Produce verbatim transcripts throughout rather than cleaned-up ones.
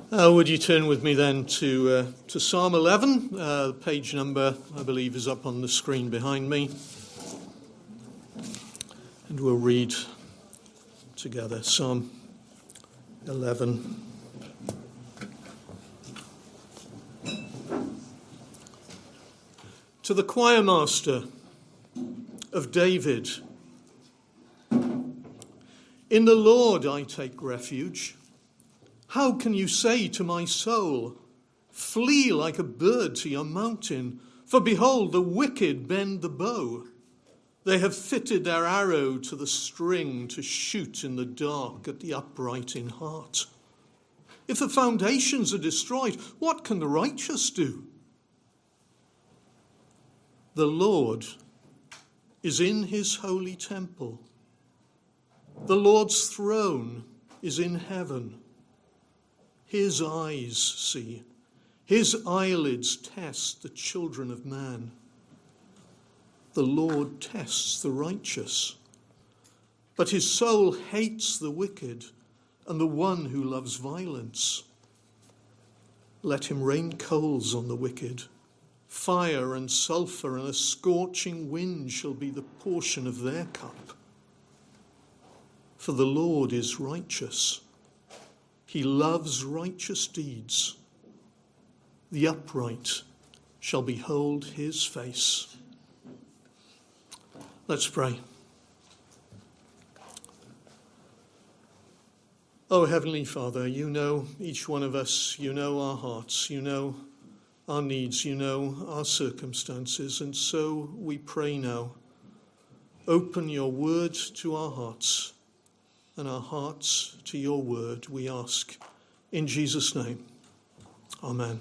Uh, would you turn with me then to uh, to Psalm eleven? Uh, page number, I believe, is up on the screen behind me. And we'll read together Psalm eleven. To the choir master of David. In the Lord I take refuge. How can you say to my soul, flee like a bird to your mountain? For behold, the wicked bend the bow. They have fitted their arrow to the string to shoot in the dark at the upright in heart. If the foundations are destroyed, what can the righteous do? The Lord is in his holy temple. The Lord's throne is in heaven. His eyes see, his eyelids test the children of man. The Lord tests the righteous, but his soul hates the wicked and the one who loves violence. Let him rain coals on the wicked. Fire and sulphur and a scorching wind shall be the portion of their cup. For the Lord is righteous. He loves righteous deeds. The upright shall behold his face. Let's pray. Oh, Heavenly Father, you know each one of us. You know our hearts. You know our needs. You know our circumstances. And so we pray now. Open your word to our hearts, and our hearts to your word, we ask. In Jesus' name, amen.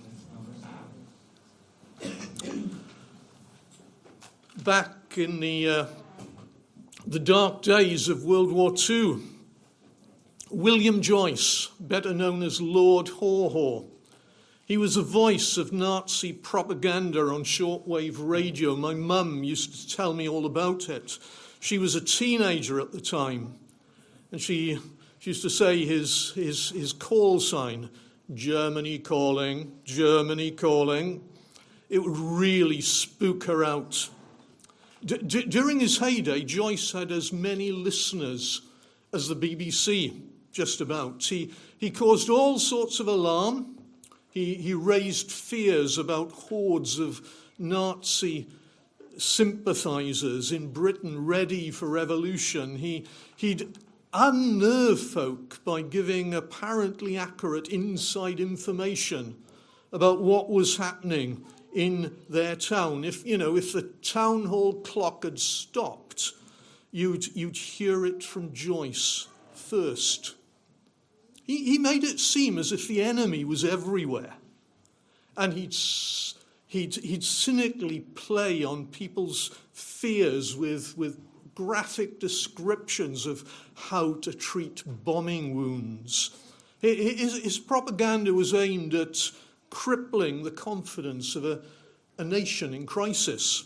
Back in the, uh, the dark days of World War Two, William Joyce, better known as Lord Haw Haw, he was a voice of Nazi propaganda on shortwave radio. My mum used to tell me all about it. She was a teenager at the time. And she, she used to say his, his, his call sign, Germany calling, Germany calling. It would really spook her out. D- d- during his heyday, Joyce had as many listeners as the B B C, just about. He, he caused all sorts of alarm. He, he raised fears about hordes of Nazi sympathizers in Britain ready for revolution. He, he'd unnerve folk by giving apparently accurate inside information about what was happening in their town. If, you know, if the town hall clock had stopped, you'd, you'd hear it from Joyce first. He, he made it seem as if the enemy was everywhere. And he'd, he'd, he'd cynically play on people's fears with, with graphic descriptions of how to treat bombing wounds. His, his propaganda was aimed at crippling the confidence of a, a nation in crisis.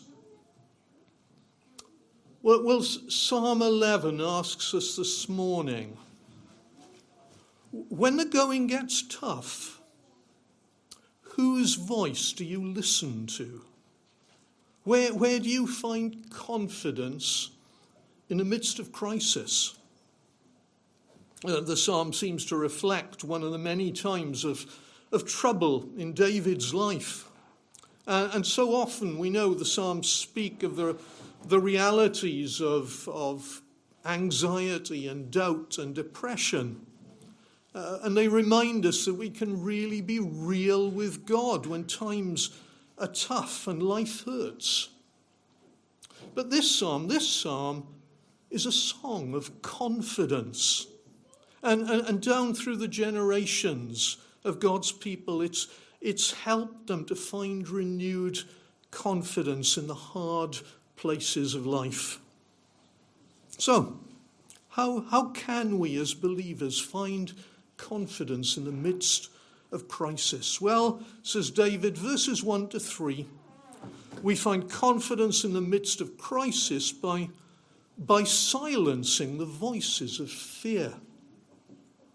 Well, well, Psalm eleven asks us this morning, when the going gets tough, whose voice do you listen to? Where, where do you find confidence in the midst of crisis? Uh, the psalm seems to reflect one of the many times of, of trouble in David's life. Uh, and so often we know the psalms speak of the, the realities of, of anxiety and doubt and depression. Uh, and they remind us that we can really be real with God when times are tough and life hurts. But this psalm, this psalm is a song of confidence. And, and, and down through the generations of God's people, it's, it's helped them to find renewed confidence in the hard places of life. So, how, how can we as believers find confidence in the midst of crisis? Well, says David, verses one to three, we find confidence in the midst of crisis by, by silencing the voices of fear.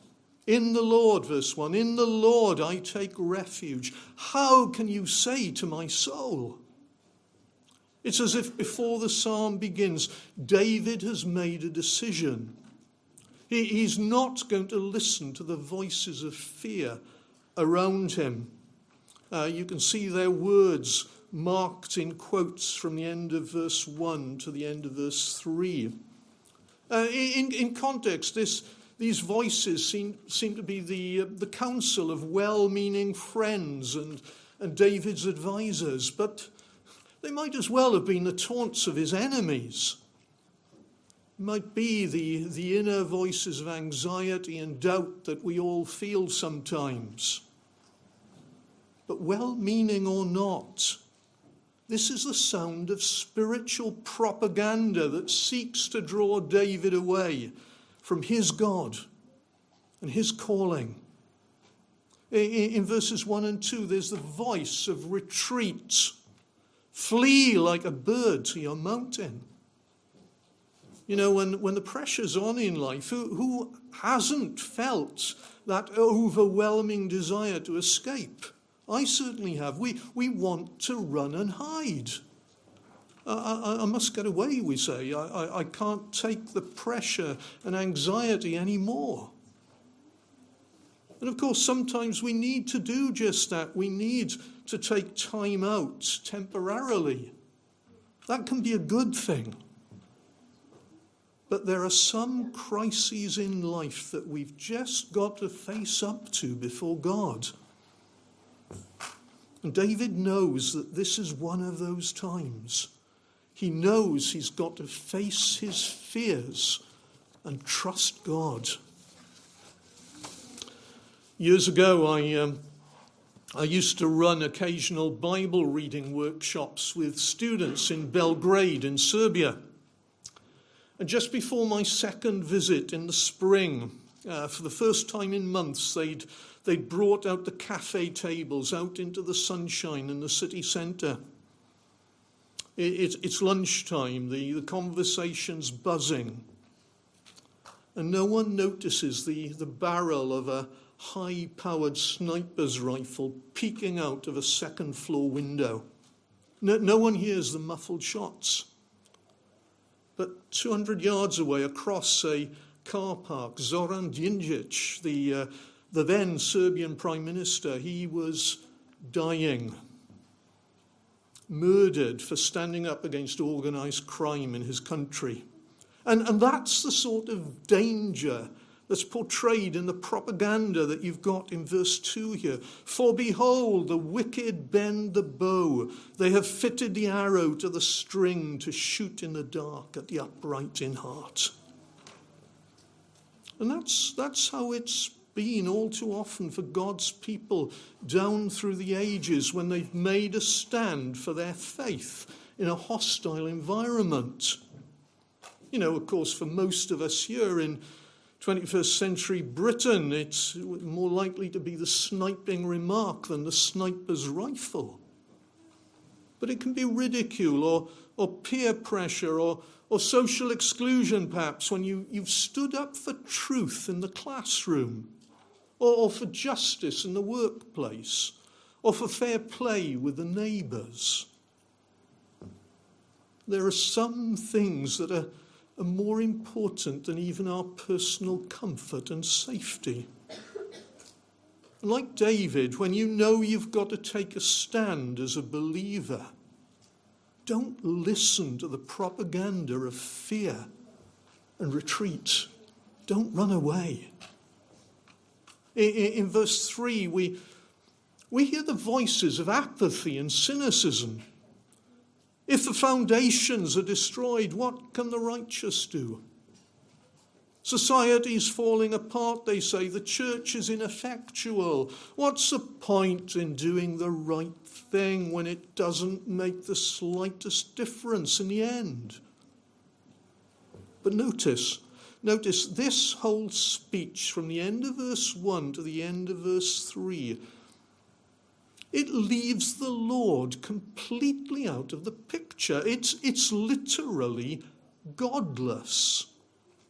In the Lord, verse one, in the Lord I take refuge. How can you say to my soul? It's as if before the psalm begins, David has made a decision. He, he's not going to listen to the voices of fear around him. Uh, you can see their words marked in quotes from the end of verse one to the end of verse three. Uh, in, in context, this, these voices seem, seem to be the, uh, the counsel of well-meaning friends and, and David's advisors, but they might as well have been the taunts of his enemies. It might be the, the inner voices of anxiety and doubt that we all feel sometimes. But well-meaning or not, this is the sound of spiritual propaganda that seeks to draw David away from his God and his calling. In, in verses one and two, there's the voice of retreat. Flee like a bird to your mountain. You know, when, when the pressure's on in life, who, who hasn't felt that overwhelming desire to escape? I certainly have. We, we want to run and hide. I, I, I must get away, we say. I, I, I can't take the pressure and anxiety anymore. And of course, sometimes we need to do just that. We need to take time out temporarily. That can be a good thing. But there are some crises in life that we've just got to face up to before God. And David knows that this is one of those times. He knows he's got to face his fears and trust God. Years ago, I um, I used to run occasional Bible reading workshops with students in Belgrade in Serbia. And just before my second visit in the spring, uh, for the first time in months, they'd they'd brought out the cafe tables out into the sunshine in the city centre. It, it, it's lunchtime, the, the conversation's buzzing. And no one notices the, the barrel of a high-powered sniper's rifle peeking out of a second-floor window. No, no one hears the muffled shots. But two hundred yards away, across a car park, Zoran Djindjic, the, uh, the then Serbian Prime Minister, he was dying, murdered for standing up against organised crime in his country. And, and that's the sort of danger that's portrayed in the propaganda that you've got in verse two here. For behold, the wicked bend the bow. They have fitted the arrow to the string to shoot in the dark at the upright in heart. And that's, that's how it's been all too often for God's people down through the ages when they've made a stand for their faith in a hostile environment. You know, of course, for most of us here in twenty-first century Britain, it's more likely to be the sniping remark than the sniper's rifle. But it can be ridicule or, or peer pressure or, or social exclusion, perhaps, when you, you've stood up for truth in the classroom or, or for justice in the workplace or for fair play with the neighbours. There are some things that are are more important than even our personal comfort and safety. Like David, when you know you've got to take a stand as a believer, don't listen to the propaganda of fear and retreat. Don't run away. In, in verse three, we, we hear the voices of apathy and cynicism. If the foundations are destroyed, what can the righteous do? Society's falling apart, they say. The church is ineffectual. What's the point in doing the right thing when it doesn't make the slightest difference in the end? But notice, notice this whole speech from the end of verse one to the end of verse three, it leaves the Lord completely out of the picture. It's, it's literally godless.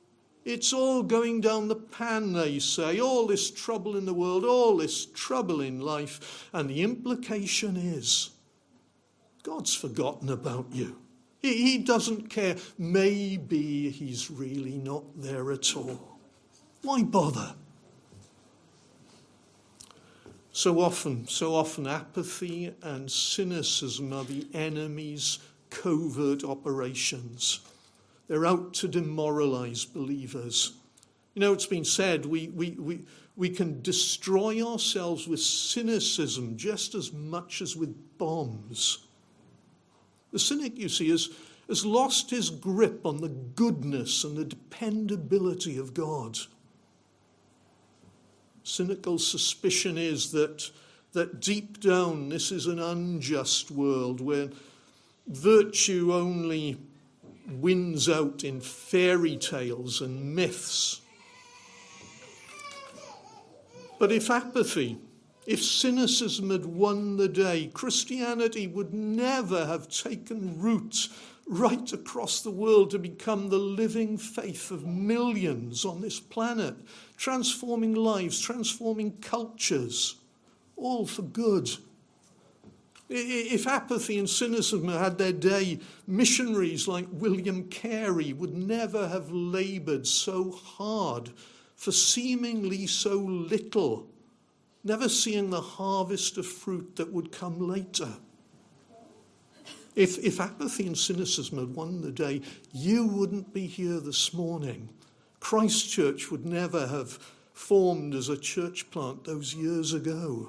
It's all going down the pan, they say. All this trouble in the world, all this trouble in life. And the implication is, God's forgotten about you. He, he doesn't care. Maybe he's really not there at all. Why bother? So often, so often apathy and cynicism are the enemy's covert operations. They're out to demoralize believers. You know, it's been said we, we, we, we can destroy ourselves with cynicism just as much as with bombs. The cynic, you see, has, has lost his grip on the goodness and the dependability of God. Cynical suspicion is that, that deep down this is an unjust world where virtue only wins out in fairy tales and myths. But if apathy, if cynicism had won the day, Christianity would never have taken root right across the world to become the living faith of millions on this planet, transforming lives, transforming cultures, all for good. If apathy and cynicism had their day, missionaries like William Carey would never have laboured so hard for seemingly so little, never seeing the harvest of fruit that would come later. If, if apathy and cynicism had won the day, you wouldn't be here this morning. Christ Church would never have formed as a church plant those years ago.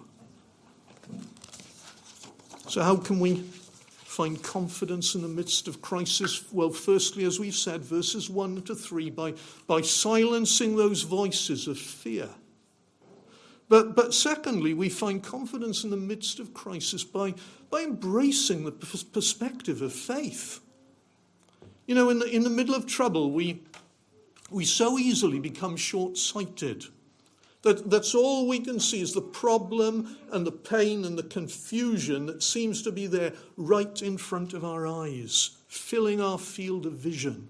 So how can we find confidence in the midst of crisis? Well, firstly, as we've said, verses one to three, by, by silencing those voices of fear. But, but secondly, we find confidence in the midst of crisis by, by embracing the perspective of faith. You know, in the, in the middle of trouble, we, we so easily become short-sighted. That, that's all we can see is the problem and the pain and the confusion that seems to be there right in front of our eyes, filling our field of vision.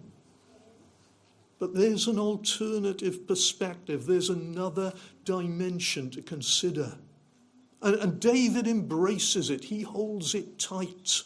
But there's an alternative perspective. There's another dimension to consider. And, and David embraces it. He holds it tight.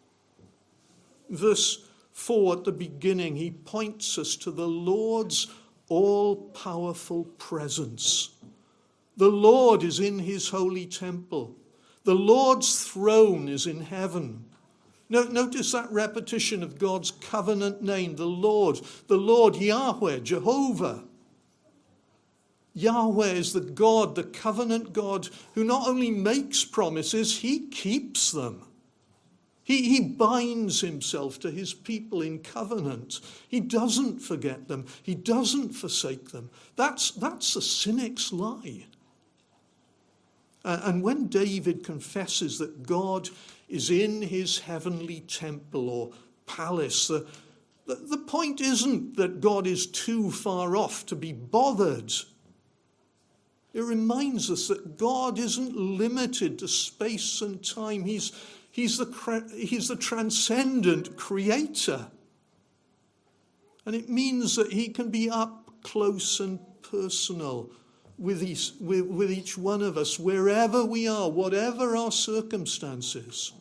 Verse four at the beginning, he points us to the Lord's all-powerful presence. The Lord is in his holy temple. The Lord's throne is in heaven. Notice that repetition of God's covenant name, the Lord, the Lord, Yahweh, Jehovah. Yahweh is the God, the covenant God, who not only makes promises, he keeps them. He, he binds himself to his people in covenant. He doesn't forget them. He doesn't forsake them. That's, that's a cynic's lie. Uh, and when David confesses that God is in his heavenly temple or palace, the, the, the point isn't that God is too far off to be bothered. It reminds us that God isn't limited to space and time. He's, he's, the, he's the transcendent creator. And it means that he can be up close and personal with each, with, with each one of us, wherever we are, whatever our circumstances.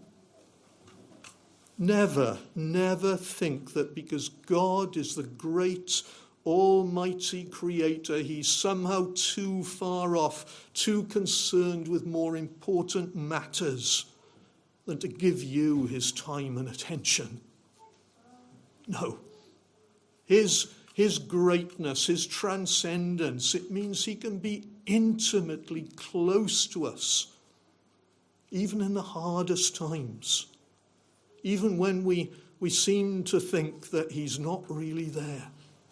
Never, never think that because God is the great almighty creator, he's somehow too far off, too concerned with more important matters than to give you his time and attention. No. His, his greatness, his transcendence, it means he can be intimately close to us, even in the hardest times, even when we, we seem to think that he's not really there.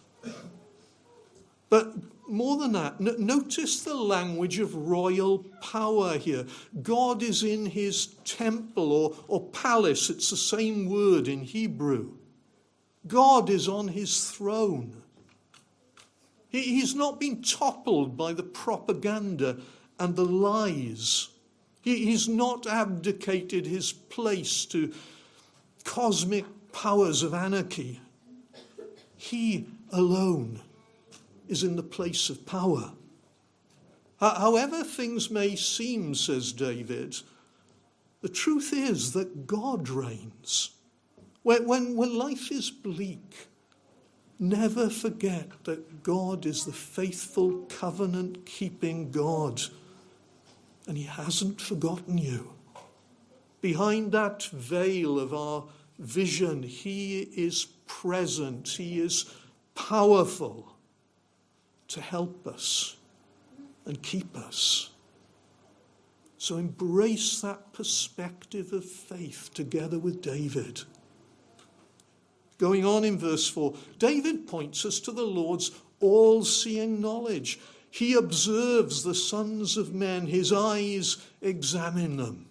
But more than that, n- notice the language of royal power here. God is in his temple or, or palace. It's the same word in Hebrew. God is on his throne. He, he's not been toppled by the propaganda and the lies. He, he's not abdicated his place to cosmic powers of anarchy. He alone is in the place of power. However things may seem, says David, the truth is that God reigns. When, when, when life is bleak, never forget that God is the faithful, covenant-keeping God, and he hasn't forgotten you. Behind that veil of our vision, he is present, he is powerful to help us and keep us. So embrace that perspective of faith together with David. Going on in verse four, David points us to the Lord's all-seeing knowledge. He observes the sons of men, his eyes examine them.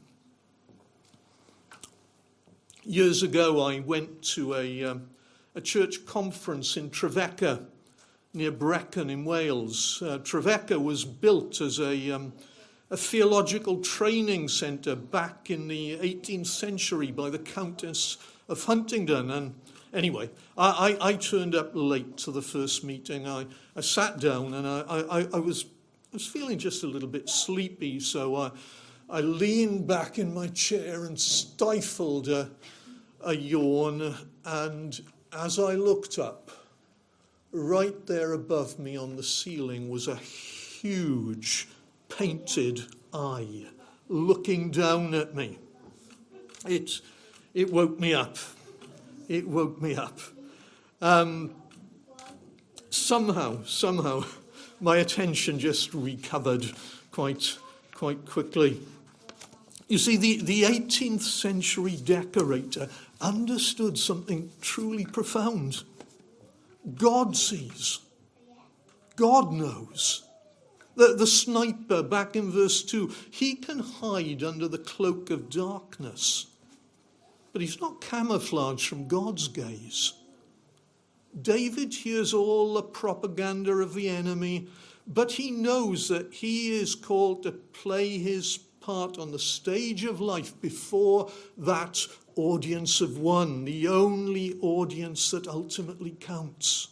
Years ago, I went to a, um, a church conference in Trevecca, near Brecon in Wales. Uh, Trevecca was built as a, um, a theological training centre back in the eighteenth century by the Countess of Huntingdon. And anyway, I, I, I turned up late to the first meeting. I, I sat down and I, I, I, was, I was feeling just a little bit sleepy, so I, I leaned back in my chair and stifled a, a yawn. And as I looked up, right there above me on the ceiling was a huge painted eye looking down at me. It, it woke me up. It woke me up. Um, somehow, somehow, my attention just recovered quite, quite quickly. You see, the, the eighteenth century decorator understood something truly profound. God sees. God knows. The, the sniper back in verse two, he can hide under the cloak of darkness, but he's not camouflaged from God's gaze. David hears all the propaganda of the enemy, but he knows that he is called to play his part on the stage of life before that audience of one, the only audience that ultimately counts.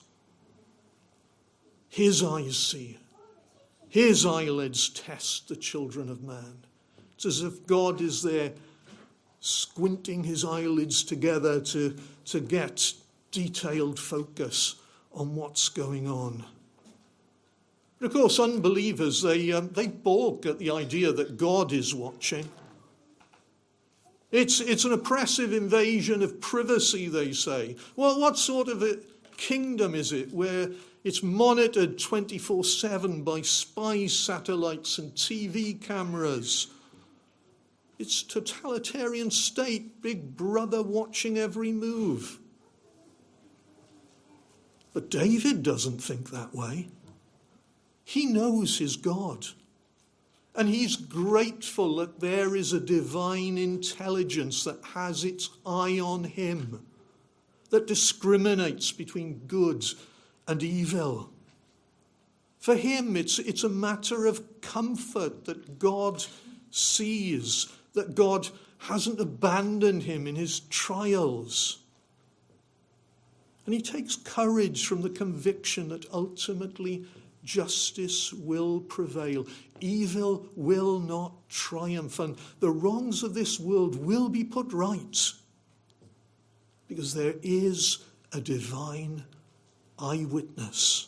His eyes see. His eyelids test the children of man. It's as if God is there squinting his eyelids together to, to get detailed focus on what's going on. But of course, unbelievers, they, um, they balk at the idea that God is watching. It's, it's an oppressive invasion of privacy, they say. Well, what sort of a kingdom is it where it's monitored twenty-four seven by spy satellites and T V cameras? It's totalitarian state, big brother watching every move. But David doesn't think that way. He knows his God. And he's grateful that there is a divine intelligence that has its eye on him, that discriminates between good and evil. For him, it's, it's a matter of comfort that God sees, that God hasn't abandoned him in his trials. And he takes courage from the conviction that ultimately justice will prevail. Evil will not triumph, and the wrongs of this world will be put right, because there is a divine eyewitness.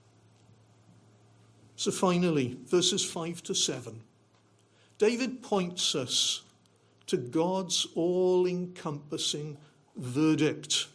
So finally, verses five to seven, David points us to God's all-encompassing verdict.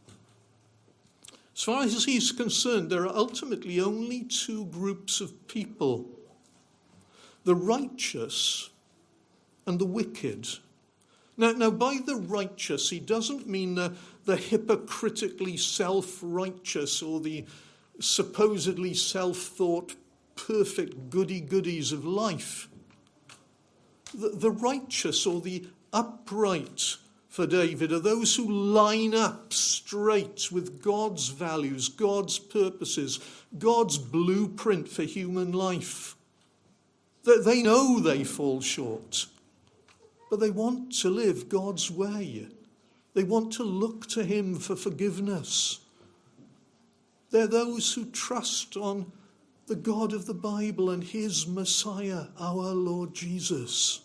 As far as he's concerned, there are ultimately only two groups of people: the righteous and the wicked. Now, now by the righteous, he doesn't mean the, the hypocritically self-righteous or the supposedly self-thought perfect goody-goodies of life. The, the righteous or the upright for David are those who line up straight with God's values, God's purposes, God's blueprint for human life. That they know they fall short, but they want to live God's way. They want to look to him for forgiveness. They're those who trust on the God of the Bible and his Messiah, our Lord Jesus.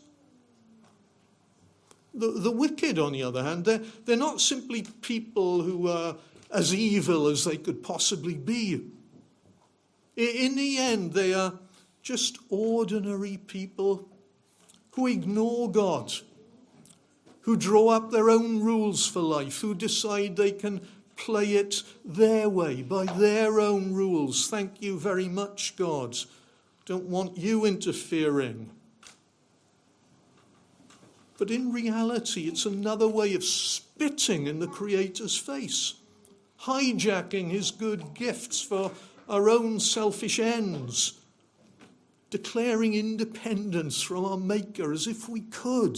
The, the wicked, on the other hand, they're, they're not simply people who are as evil as they could possibly be. In the end, they are just ordinary people who ignore God, who draw up their own rules for life, who decide they can play it their way, by their own rules. Thank you very much, God. Don't want you interfering. But in reality, it's another way of spitting in the Creator's face, hijacking his good gifts for our own selfish ends, declaring independence from our Maker as if we could.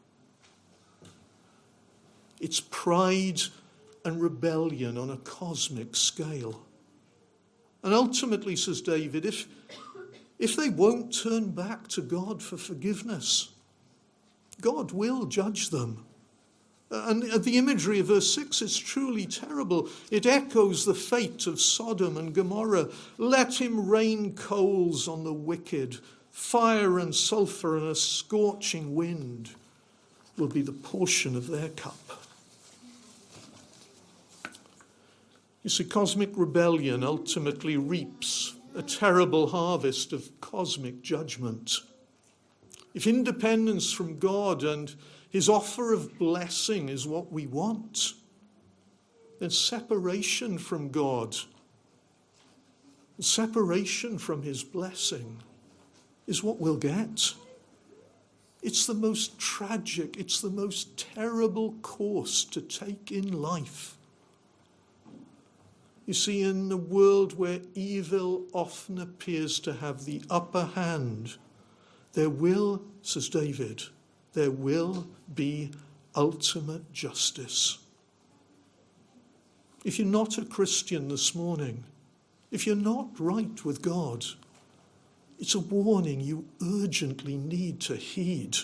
It's pride and rebellion on a cosmic scale. And ultimately, says David, if, if they won't turn back to God for forgiveness, God will judge them. And the imagery of verse six is truly terrible. It echoes the fate of Sodom and Gomorrah. Let him rain coals on the wicked. Fire and sulfur and a scorching wind will be the portion of their cup. You see, cosmic rebellion ultimately reaps a terrible harvest of cosmic judgment. If independence from God and his offer of blessing is what we want, then separation from God, separation from his blessing is what we'll get. It's the most tragic, it's the most terrible course to take in life. You see, in a world where evil often appears to have the upper hand, there will, says David, there will be ultimate justice. If you're not a Christian this morning, if you're not right with God, it's a warning you urgently need to heed.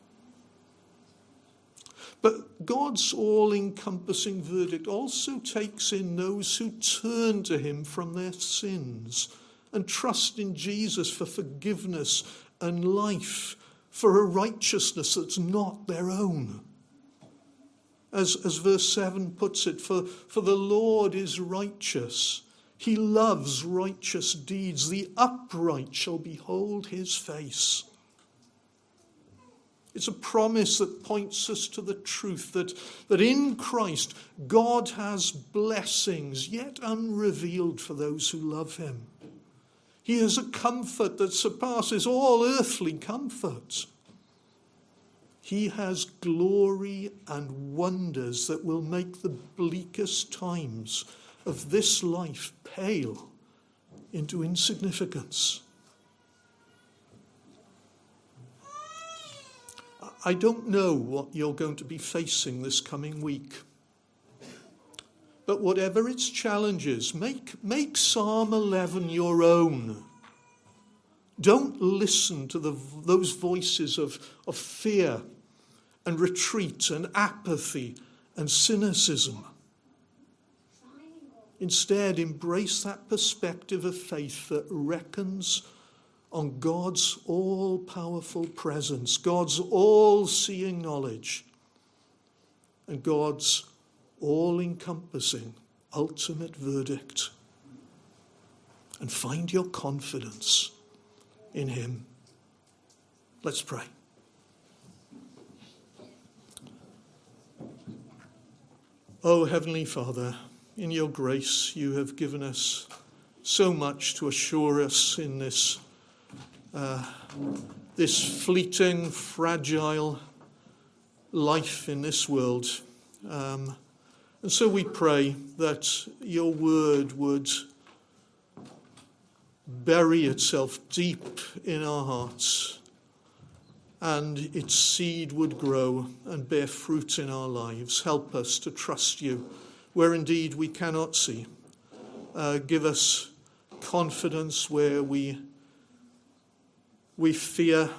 But God's all-encompassing verdict also takes in those who turn to him from their sins and trust in Jesus for forgiveness and life, for a righteousness that's not their own. As, as verse seven puts it, for, for the Lord is righteous. He loves righteous deeds. The upright shall behold his face. It's a promise that points us to the truth that, that in Christ, God has blessings yet unrevealed for those who love him. He has a comfort that surpasses all earthly comfort. He has glory and wonders that will make the bleakest times of this life pale into insignificance. I don't know what you're going to be facing this coming week. But whatever its challenges, make, make Psalm eleven your own. Don't listen to the, those voices of, of fear and retreat and apathy and cynicism. Instead, embrace that perspective of faith that reckons on God's all-powerful presence, God's all-seeing knowledge, and God's all-encompassing ultimate verdict. And find your confidence in him. Let's pray. Oh, Heavenly Father, in your grace you have given us so much to assure us in this uh, this fleeting, fragile life in this world. Um, and so we pray that your word would bury itself deep in our hearts and its seed would grow and bear fruit in our lives. Help us to trust you where indeed we cannot see. Uh, give us confidence where we we fear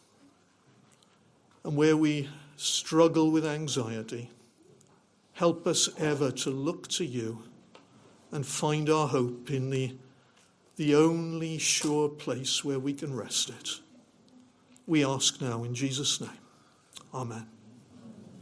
and where we struggle with anxiety. Help us ever to look to you and find our hope in the, the only sure place where we can rest it. We ask now in Jesus' name. Amen.